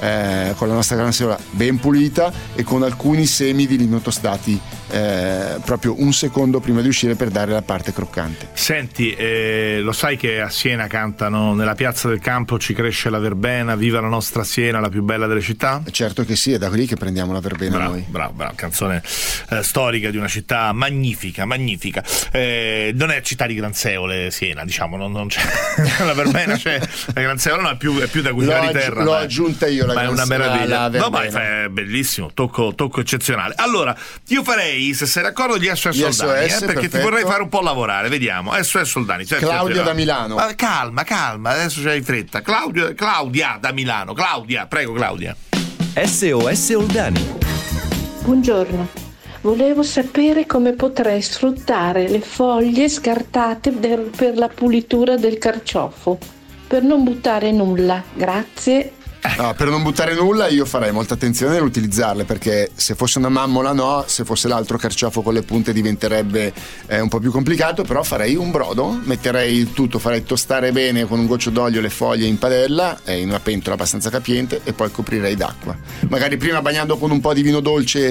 granseola ben pulita e con alcuni semi di lino tostati proprio un secondo prima di uscire per dare la parte croccante. Senti, lo sai che a Siena cantano nella piazza del campo ci cresce la verbena, viva la nostra Siena, la più bella delle città? Certo che sì, è da lì che prendiamo la verbena. Bravo, canzone storica di una città magnifica. Non è città di Granseole Siena, diciamo, non c'è la verbena, c'è la Granseole, no, è più da cucinare di terra. L'ho aggiunta io, ma è una meraviglia. No, ma è bellissimo, tocco eccezionale. Allora, io farei, se sei d'accordo, gli SOS Soldani, perché ti vorrei fare un po' lavorare, vediamo. SOS Soldani. Claudia da Milano. Calma, adesso c'hai fretta. Claudia da Milano. Claudia, prego Claudia. SOS Oldani. Buongiorno, volevo sapere come potrei sfruttare le foglie scartate per la pulitura del carciofo, per non buttare nulla. Grazie. No, per non buttare nulla io farei molta attenzione nell'utilizzarle, perché se fosse una mammola no, se fosse l'altro carciofo con le punte diventerebbe un po' più complicato, però farei un brodo, metterei il tutto, farei tostare bene con un goccio d'olio le foglie in padella in una pentola abbastanza capiente e poi coprirei d'acqua, magari prima bagnando con un po' di vino dolce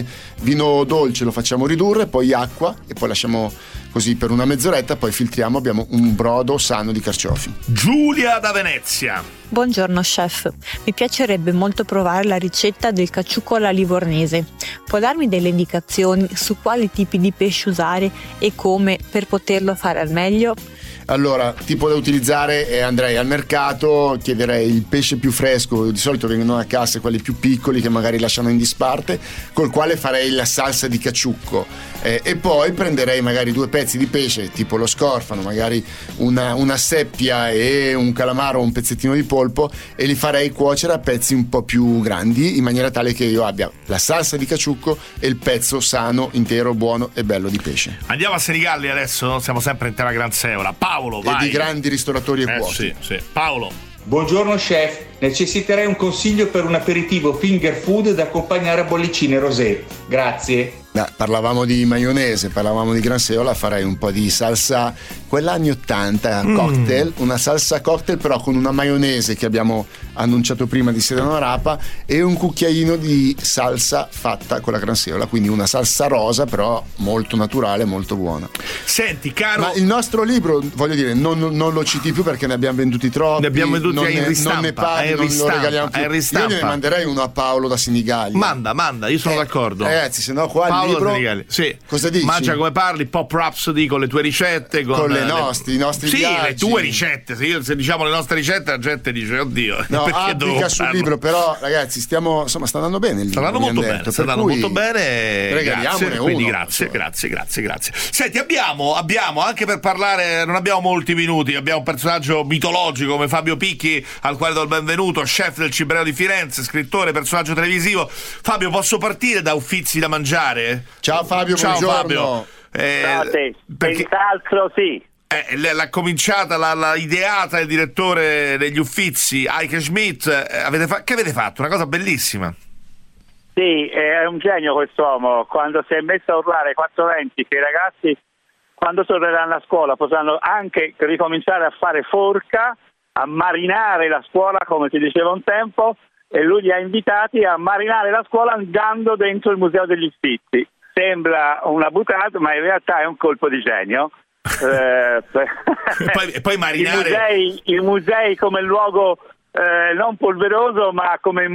lo facciamo ridurre, poi acqua e poi lasciamo così per una mezz'oretta, poi filtriamo, abbiamo un brodo sano di carciofi. Giulia da Venezia. Buongiorno chef, mi piacerebbe molto provare la ricetta del caciucco alla livornese. Può darmi delle indicazioni su quali tipi di pesce usare e come per poterlo fare al meglio? Allora, tipo da utilizzare, andrei al mercato, chiederei il pesce più fresco, di solito vengono a cassa quelli più piccoli che magari lasciano in disparte, col quale farei la salsa di caciucco, e poi prenderei magari 2 pezzi di pesce, tipo lo scorfano, magari una seppia e un calamaro o un pezzettino di polpo, e li farei cuocere a pezzi un po' più grandi, in maniera tale che io abbia la salsa di caciucco e il pezzo sano, intero, buono e bello di pesce. Andiamo a Senigalli adesso, siamo sempre in terra Gran Seola. Paolo, vai. E di grandi ristoratori e cuochi. Sì. Paolo. Buongiorno chef, necessiterei un consiglio per un aperitivo finger food da accompagnare a bollicine rosé. Grazie. Parlavamo di maionese, parlavamo di Gran Seola, farei un po' di salsa, quella anni 80 cocktail, una salsa cocktail però con una maionese che abbiamo annunciato prima di Sedano Rapa e un cucchiaino di salsa fatta con la Gran Seola, quindi una salsa rosa però molto naturale, molto buona. Senti, caro, ma il nostro libro, voglio dire, non lo citi più perché ne abbiamo venduti troppi, ne abbiamo venduti non ne parli, non lo regaliamo più. Io ne manderei uno a Paolo da Senigallia. Manda, io sono d'accordo. Ragazzi, se no qua Paolo il libro, sì. Cosa dici? Mangia come parli, Pop Rhapsody con le tue ricette, con i nostri sì, viaggi. le tue ricette. Se diciamo le nostre ricette, la gente dice oddio. No, applica sul libro, però ragazzi, sta andando bene il libro. Sta andando molto bene. Regaliamone quindi uno. Grazie. Senti, abbiamo anche per parlare, non abbiamo molti minuti, abbiamo un personaggio mitologico come Fabio Picchi, al quale do il benvenuto, chef del Cibreo di Firenze, scrittore, personaggio televisivo. Fabio, posso partire da Uffizi da mangiare? Ciao Fabio, buongiorno. Fabio. Senz'altro sì. L'ha cominciata, l'ha ideata il direttore degli Uffizi, Heike Schmidt. Che avete fatto? Una cosa bellissima. Sì, è un genio quest'uomo. Quando si è messo a urlare 420 che i ragazzi, quando torneranno a scuola, potranno anche ricominciare a fare forca, a marinare la scuola, come si diceva un tempo, e lui li ha invitati a marinare la scuola andando dentro il Museo degli Uffizi. Sembra una buttata, ma in realtà è un colpo di genio. E poi marinare i musei come luogo non polveroso, ma come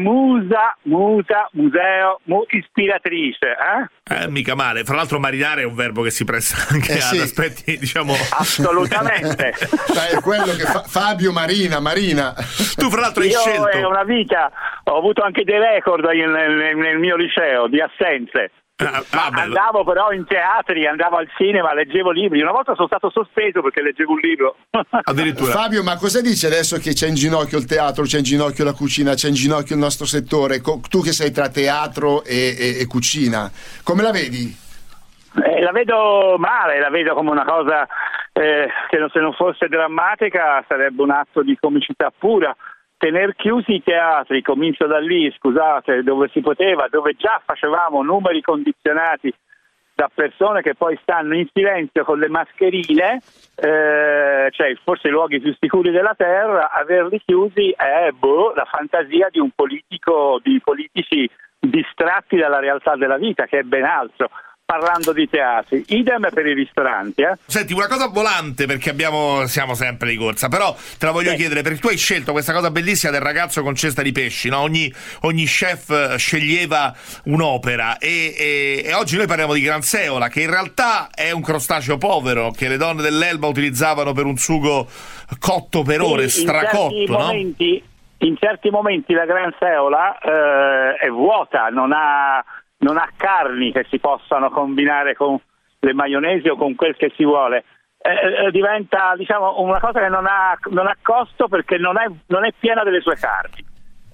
museo ispiratrice. Mica male. Fra l'altro marinare è un verbo che si presta anche ad aspetti, diciamo. Assolutamente. È quello che Fabio marina. Tu fra l'altro hai scelto. Io è una vita, ho avuto anche dei record nel mio liceo di assenze. Andavo però in teatri, andavo al cinema, leggevo libri. Una volta sono stato sospeso perché leggevo un libro. Addirittura. Fabio, ma cosa dici adesso che c'è in ginocchio il teatro, c'è in ginocchio la cucina, c'è in ginocchio il nostro settore? Tu che sei tra teatro e cucina, come la vedi? La vedo male, la vedo come una cosa che se non fosse drammatica sarebbe un atto di comicità pura. Tener chiusi i teatri, comincio da lì, scusate, dove si poteva, dove già facevamo numeri condizionati da persone che poi stanno in silenzio con le mascherine, cioè forse i luoghi più sicuri della terra, averli chiusi è la fantasia di un politico, di politici distratti dalla realtà della vita, che è ben altro. Parlando di teatri, idem per i ristoranti. Senti, una cosa volante, perché siamo sempre di corsa, però te la voglio chiedere, perché tu hai scelto questa cosa bellissima del ragazzo con cesta di pesci, no? Ogni chef sceglieva un'opera e oggi noi parliamo di Gran Seola, che in realtà è un crostaceo povero che le donne dell'Elba utilizzavano per un sugo cotto per ore, stracotto, no? In certi momenti la Gran Seola è vuota, non ha carni che si possano combinare con le maionesi o con quel che si vuole. Diventa, diciamo, una cosa che non ha costo perché non è piena delle sue carni.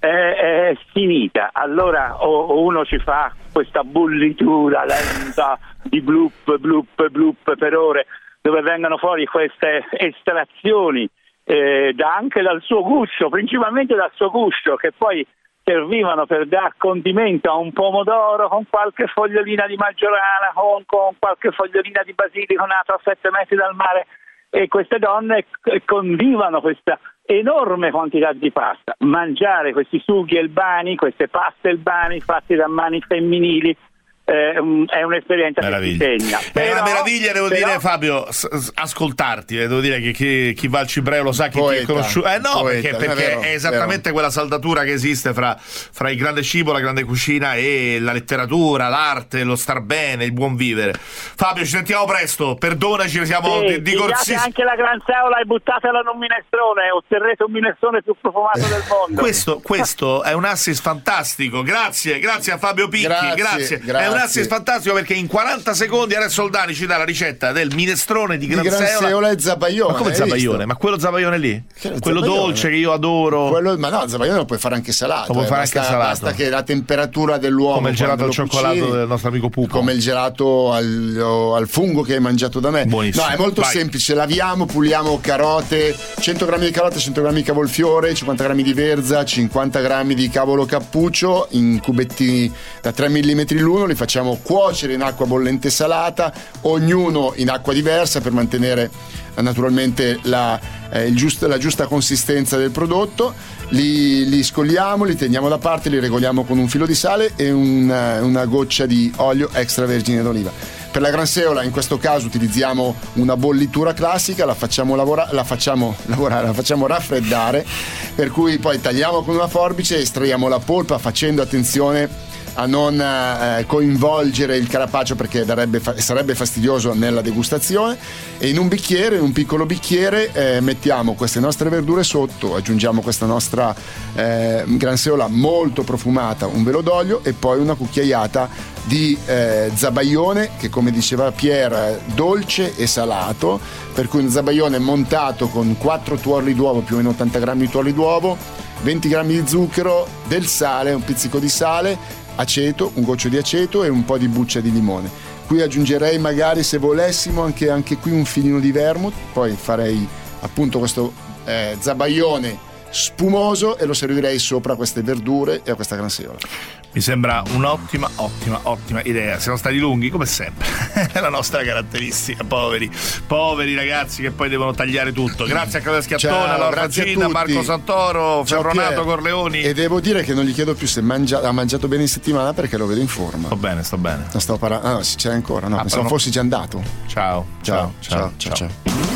è finita. Allora o uno ci fa questa bollitura lenta di bloop per ore, dove vengono fuori queste estrazioni anche dal suo guscio, principalmente dal suo guscio, che poi servivano per dar condimento a un pomodoro con qualche fogliolina di maggiorana, con qualche fogliolina di basilico nato a 7 metri dal mare, e queste donne condivano questa enorme quantità di pasta. Mangiare questi sughi albani, queste paste albani fatte da mani femminili, è un'esperienza che si segna. È una meraviglia, devo dire, Fabio, ascoltarti, devo dire che chi va al Cibreo lo sa che ti è conosciuto. Perché è esattamente quella saldatura che esiste fra il grande cibo, la grande cucina e la letteratura, l'arte, lo star bene, il buon vivere. Fabio, ci sentiamo presto, perdonaci, siamo di corsissimo. Anche la Gran Seola e buttatela in un minestrone, otterrete un minestrone più profumato del mondo. Questo è un assist fantastico, grazie a Fabio Picchi, grazie. È un assist fantastico, perché in 40 secondi adesso Oldani ci dà la ricetta del minestrone di Gran Seola e zabaione. Ma come zabaione? Ma quello zabaione lì? Quello dolce che io adoro. Ma no, zabaione lo puoi fare anche salato. Lo puoi fare anche salato. Basta che la temperatura dell'uovo, come il gelato al cioccolato del nostro amico Pupo, come il gelato al fungo che hai mangiato da me. Buonissimo. No, è molto semplice. Laviamo, puliamo carote, 100 grammi di carote, 100 grammi di cavolfiore, 50 grammi di verza, 50 grammi di cavolo cappuccio in cubettini da 3 mm l'uno. Li facciamo cuocere in acqua bollente salata, ognuno in acqua diversa, per mantenere naturalmente la giusta consistenza del prodotto. Li scogliamo, li teniamo da parte, li regoliamo con un filo di sale e una goccia di olio extravergine d'oliva. Per la Gran Seola in questo caso utilizziamo una bollitura classica, la facciamo raffreddare, per cui poi tagliamo con una forbice, estraiamo la polpa facendo attenzione a non coinvolgere il carapaccio, perché sarebbe fastidioso nella degustazione, e in un piccolo bicchiere mettiamo queste nostre verdure sotto, aggiungiamo questa nostra Gran Seola molto profumata, un velo d'olio e poi una cucchiaiata di zabaione, che come diceva Pier dolce e salato, per cui un zabaione montato con 4 tuorli d'uovo, più o meno 80 grammi di tuorli d'uovo, 20 grammi di zucchero, del sale, un pizzico di sale, aceto, un goccio di aceto e un po' di buccia di limone. Qui aggiungerei magari, se volessimo, anche qui un filino di vermouth, poi farei appunto questo zabaione spumoso e lo servirei sopra a queste verdure e a questa Gran Seola. Mi sembra un'ottima idea. Siamo stati lunghi come sempre. È la nostra caratteristica. Poveri ragazzi che poi devono tagliare tutto. Grazie a Claudia Schiattone, a Laura Gina, Marco Santoro, Ferronato Corleoni. E devo dire che non gli chiedo più se ha mangiato bene in settimana, perché lo vedo in forma. Sto bene. Non stavo parlando. No, c'è ancora. No, pensavo fossi già andato. Ciao.